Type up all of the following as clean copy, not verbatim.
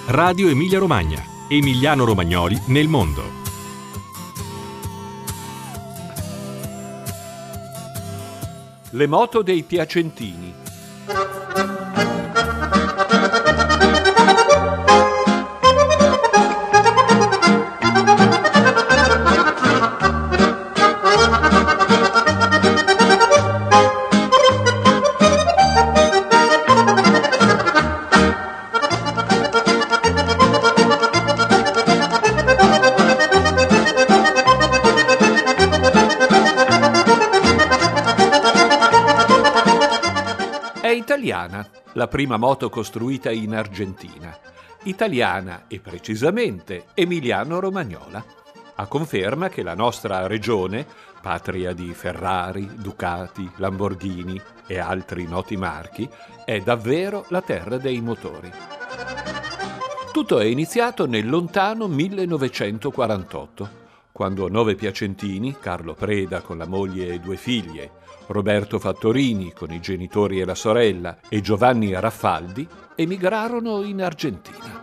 Radio Emilia Romagna. Emiliano Romagnoli nel mondo. Le moto dei piacentini. È italiana, la prima moto costruita in Argentina. Italiana e precisamente Emiliano-Romagnola. A conferma che la nostra regione, patria di Ferrari, Ducati, Lamborghini e altri noti marchi, è davvero la terra dei motori. Tutto è iniziato nel lontano 1948, quando 9 piacentini, Carlo Preda con la moglie e 2 figlie, Roberto Fattorini con i genitori e la sorella e Giovanni Raffaldi emigrarono in Argentina.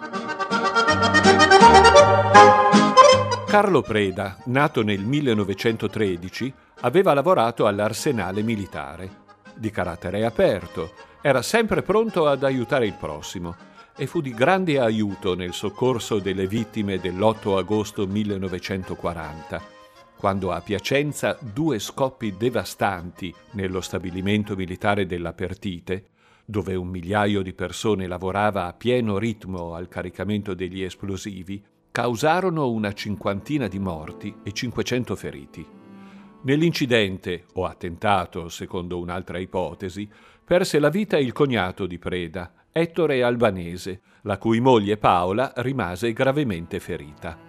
Carlo Preda, nato nel 1913, aveva lavorato all'arsenale militare. Di carattere aperto, era sempre pronto ad aiutare il prossimo e fu di grande aiuto nel soccorso delle vittime dell'8 agosto 1940. Quando a Piacenza 2 scoppi devastanti nello stabilimento militare della Pertite, dove 1 migliaio di persone lavorava a pieno ritmo al caricamento degli esplosivi, causarono una 50ina di morti e 500 feriti. Nell'incidente, o attentato secondo un'altra ipotesi, perse la vita il cognato di Preda, Ettore Albanese, la cui moglie Paola rimase gravemente ferita.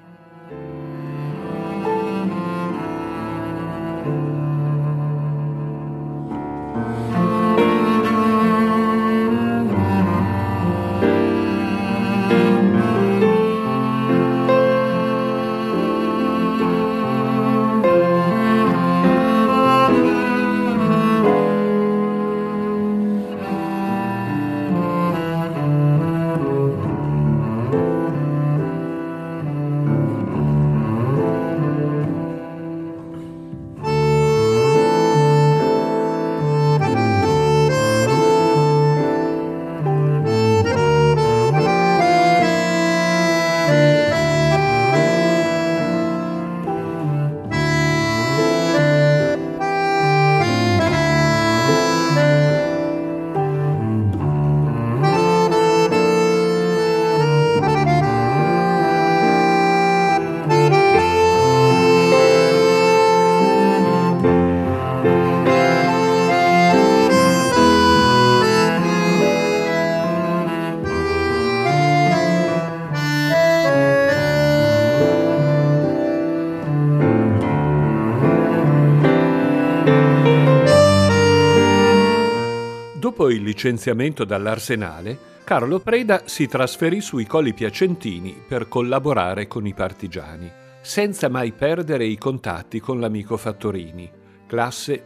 Dopo il licenziamento dall'arsenale, Carlo Preda si trasferì sui Colli Piacentini per collaborare con i partigiani, senza mai perdere i contatti con l'amico Fattorini, classe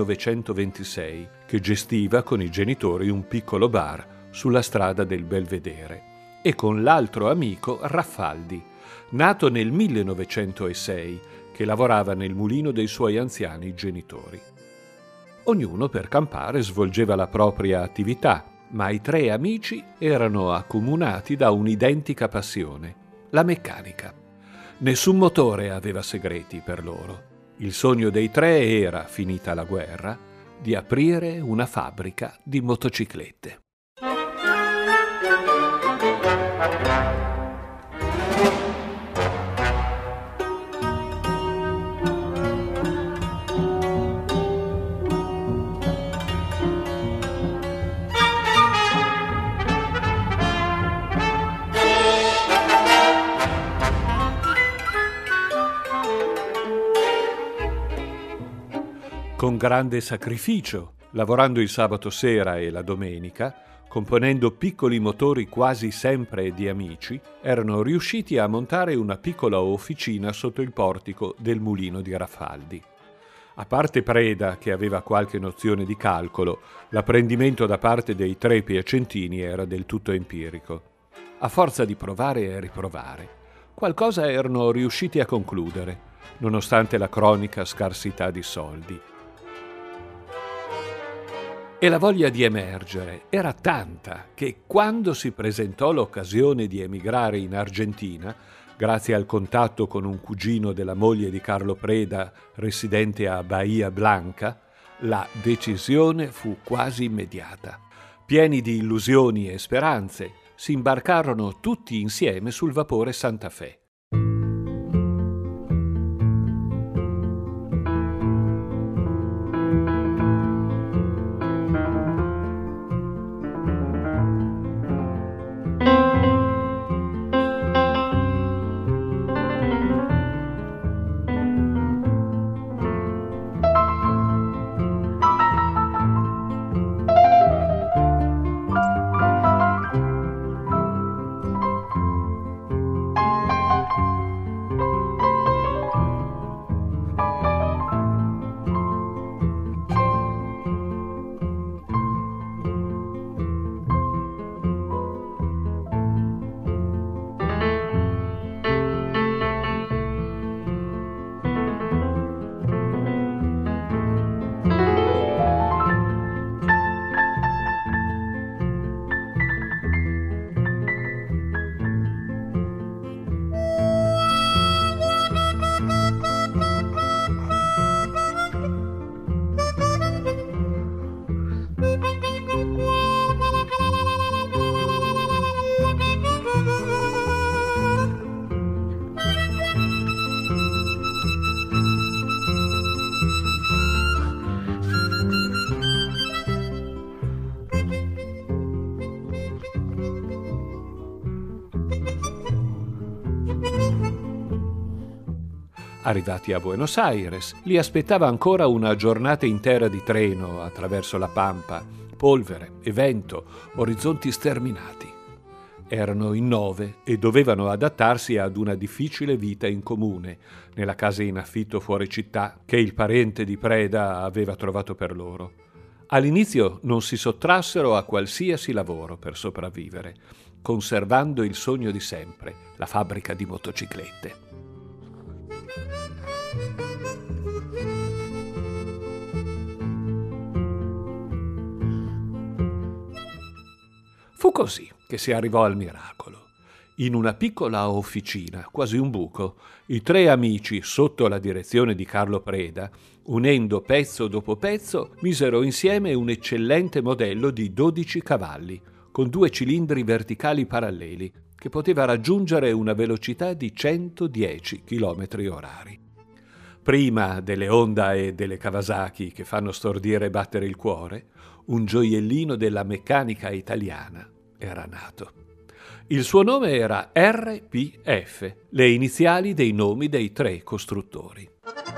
1926, che gestiva con i genitori un piccolo bar sulla strada del Belvedere, e con l'altro amico Raffaldi, nato nel 1906, che lavorava nel mulino dei suoi anziani genitori. Ognuno per campare svolgeva la propria attività, ma i 3 amici erano accomunati da un'identica passione, la meccanica. Nessun motore aveva segreti per loro. Il sogno dei 3 era, finita la guerra, di aprire una fabbrica di motociclette. Con grande sacrificio, lavorando il sabato sera e la domenica, componendo piccoli motori quasi sempre di amici, erano riusciti a montare una piccola officina sotto il portico del mulino di Raffaldi. A parte Preda, che aveva qualche nozione di calcolo, l'apprendimento da parte dei 3 piacentini era del tutto empirico. A forza di provare e riprovare, qualcosa erano riusciti a concludere, nonostante la cronica scarsità di soldi. E la voglia di emergere era tanta che quando si presentò l'occasione di emigrare in Argentina, grazie al contatto con un cugino della moglie di Carlo Preda residente a Bahia Blanca, la decisione fu quasi immediata. Pieni di illusioni e speranze, si imbarcarono tutti insieme sul vapore Santa Fe. Arrivati a Buenos Aires, li aspettava ancora una giornata intera di treno attraverso la Pampa, polvere e vento, orizzonti sterminati. Erano in 9 e dovevano adattarsi ad una difficile vita in comune, nella casa in affitto fuori città che il parente di Preda aveva trovato per loro. All'inizio non si sottrassero a qualsiasi lavoro per sopravvivere, conservando il sogno di sempre, la fabbrica di motociclette. Fu così che si arrivò al miracolo. In una piccola officina, quasi un buco, i 3 amici, sotto la direzione di Carlo Preda, unendo pezzo dopo pezzo, misero insieme un eccellente modello di 12 cavalli, con 2 cilindri verticali paralleli, che poteva raggiungere una velocità di 110 km/h. Prima delle Honda e delle Kawasaki che fanno stordire e battere il cuore, un gioiellino della meccanica italiana era nato. Il suo nome era RPF, le iniziali dei nomi dei 3 costruttori.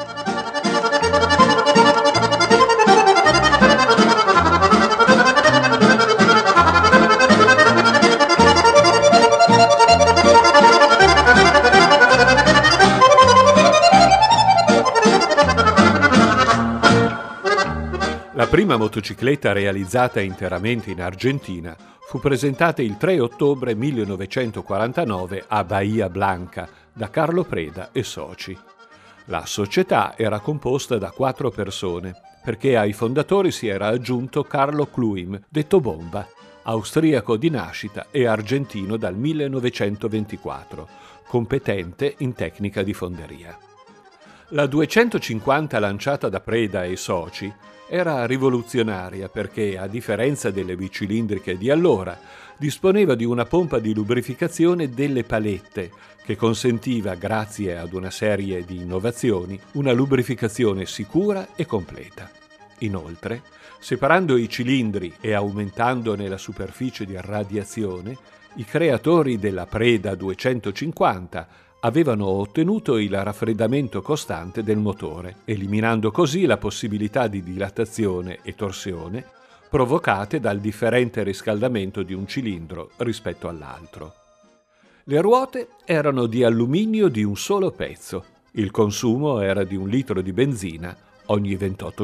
La prima motocicletta realizzata interamente in Argentina fu presentata il 3 ottobre 1949 a Bahia Blanca da Carlo Preda e soci. La società era composta da 4 persone, perché ai fondatori si era aggiunto Carlo Kluim, detto Bomba, austriaco di nascita e argentino dal 1924, competente in tecnica di fonderia. La 250 lanciata da Preda e soci era rivoluzionaria perché, a differenza delle bicilindriche di allora, disponeva di una pompa di lubrificazione delle palette che consentiva, grazie ad una serie di innovazioni, una lubrificazione sicura e completa. Inoltre, separando i cilindri e aumentandone la superficie di radiazione, i creatori della Preda 250 avevano ottenuto il raffreddamento costante del motore, eliminando così la possibilità di dilatazione e torsione provocate dal differente riscaldamento di un cilindro rispetto all'altro. Le ruote erano di alluminio di un solo pezzo. Il consumo era di 1 litro di benzina ogni 28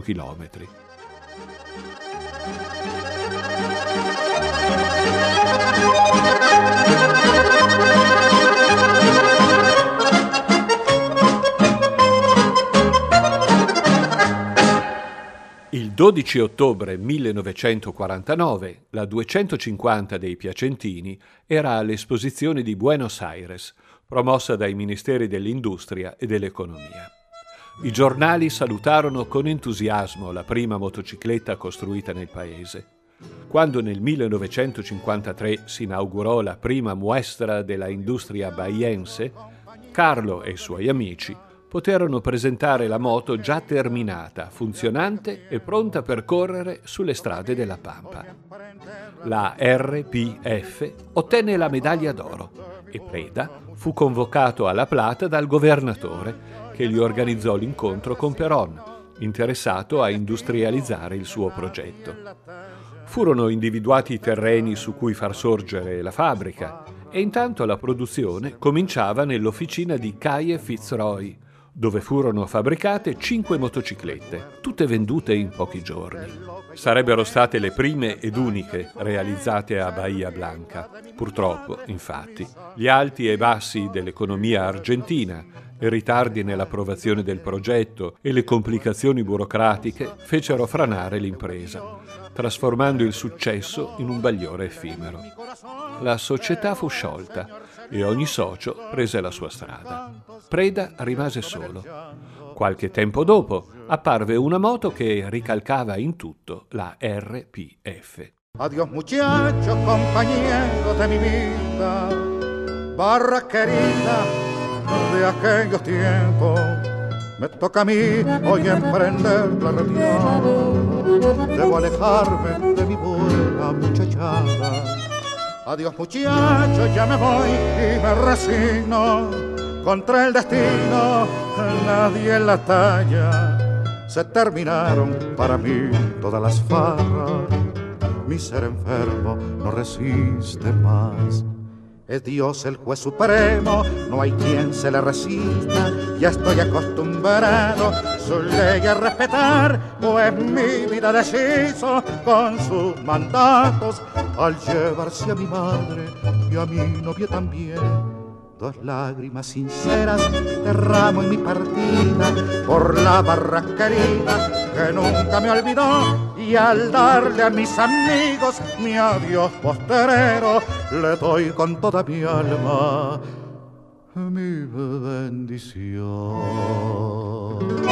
km. Il 12 ottobre 1949 la 250 dei Piacentini era all'esposizione di Buenos Aires, promossa dai Ministeri dell'Industria e dell'Economia. I giornali salutarono con entusiasmo la prima motocicletta costruita nel paese. Quando nel 1953 si inaugurò la prima muestra della industria bahiense, Carlo e i suoi amici poterono presentare la moto già terminata, funzionante e pronta per correre sulle strade della Pampa. La RPF ottenne la medaglia d'oro e Preda fu convocato alla Plata dal governatore che gli organizzò l'incontro con Perón, interessato a industrializzare il suo progetto. Furono individuati i terreni su cui far sorgere la fabbrica e intanto la produzione cominciava nell'officina di Caye Fitzroy, dove furono fabbricate 5 motociclette, tutte vendute in pochi giorni. Sarebbero state le prime ed uniche realizzate a Bahia Blanca. Purtroppo, infatti, gli alti e bassi dell'economia argentina, i ritardi nell'approvazione del progetto e le complicazioni burocratiche fecero franare l'impresa, trasformando il successo in un bagliore effimero. La società fu sciolta e ogni socio prese la sua strada. Preda rimase solo. Qualche tempo dopo apparve una moto che ricalcava in tutto la RPF. Adiós muchacho, compañero de mi vida, barra querida de aquellos tiempos. Me toca a mí hoy emprender la retirada. Debo alejarme de mi buena muchachada. Adiós muchacho, ya me voy y me resigno. Contra el destino nadie en la talla. Se terminaron para mí todas las farras. Mi ser enfermo no resiste más. Es Dios el juez supremo, no hay quien se le resista. Ya estoy acostumbrado su ley a respetar, pues mi vida deshizo con sus mandatos al llevarse a mi madre y a mi novia también. 2 lágrimas sinceras derramo en mi partida por la barra querida que nunca me olvidó, y al darle a mis amigos mi adiós postrero le doy con toda mi alma mi bendición.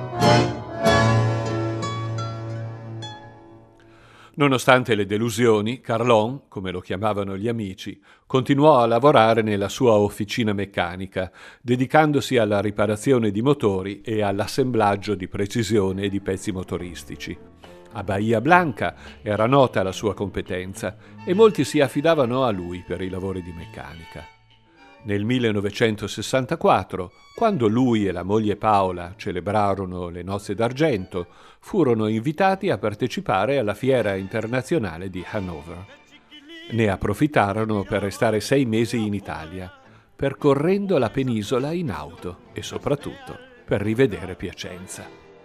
Nonostante le delusioni, Carlón, come lo chiamavano gli amici, continuò a lavorare nella sua officina meccanica, dedicandosi alla riparazione di motori e all'assemblaggio di precisione di pezzi motoristici. A Bahia Blanca era nota la sua competenza e molti si affidavano a lui per i lavori di meccanica. Nel 1964, quando lui e la moglie Paola celebrarono le nozze d'argento, furono invitati a partecipare alla Fiera Internazionale di Hannover. Ne approfittarono per restare 6 mesi in Italia, percorrendo la penisola in auto e soprattutto per rivedere Piacenza.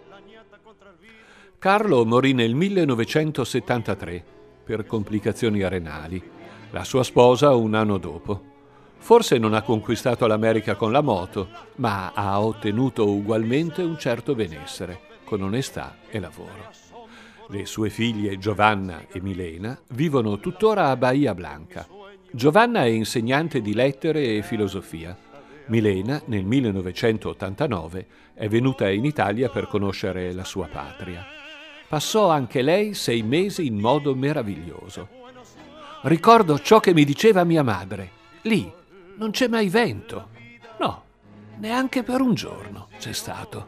Carlo morì nel 1973 per complicazioni renali, la sua sposa un anno dopo. Forse non ha conquistato l'America con la moto, ma ha ottenuto ugualmente un certo benessere, con onestà e lavoro. Le sue figlie Giovanna e Milena vivono tuttora a Bahia Blanca. Giovanna è insegnante di lettere e filosofia. Milena, nel 1989, è venuta in Italia per conoscere la sua patria. Passò anche lei 6 mesi in modo meraviglioso. Ricordo ciò che mi diceva mia madre. Lì non c'è mai vento. No, neanche per un giorno c'è stato.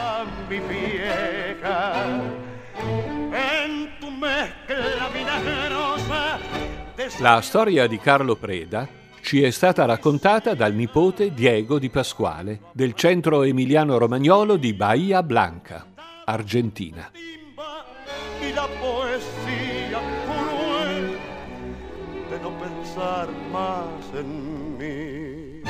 La storia di Carlo Preda ci è stata raccontata dal nipote Diego Di Pasquale del centro emiliano-romagnolo di Bahia Blanca, Argentina. Y la poesía cruel de no pensar más en mí.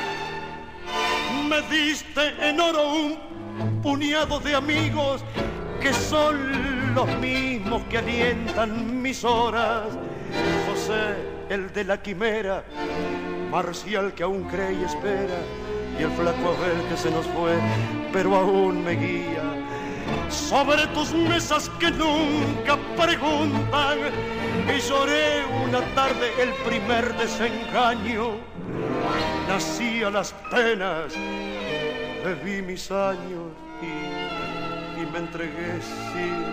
Me diste en oro un puñado de amigos que son los mismos que alientan mis horas. José, el de la quimera, Marcial que aún cree y espera, y el flaco Abel que se nos fue, pero aún me guía. sobre tus mesas que nunca preguntan. Y lloré una tarde el primer desengaño. Nací a las penas, bebí mis años y me entregué sin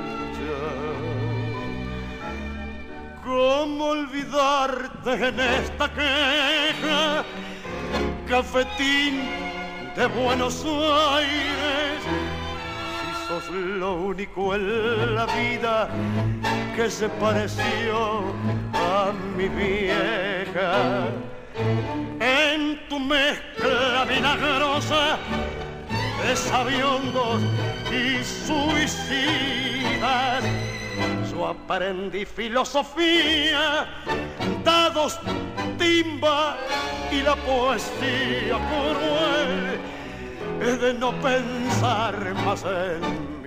ya. ¿Cómo olvidarte en esta queja? Cafetín de Buenos Aires, si sos lo único en la vida que se pareció a mi vieja. En tu mezcla vinagrosa de sabiondos y suicidas, yo aprendí filosofía, dados, timba y la poesía cruel es de no pensar más en